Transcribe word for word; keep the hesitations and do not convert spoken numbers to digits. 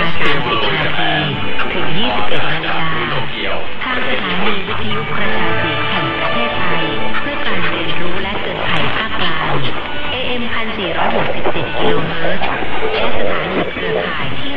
สามสิบนาทีถึงยี่สิบเอ็ดนาฬิกาทางสถานีวิทยุประชาเสียงแห่งประเทศไทยเพื่อการเรียนรู้และเตือนภัยภาคกลาง เอ เอ็ม หนึ่งพันสี่ร้อยหกสิบเจ็ด กิโลเฮิรตซ์และสถานีเครือข่ายที่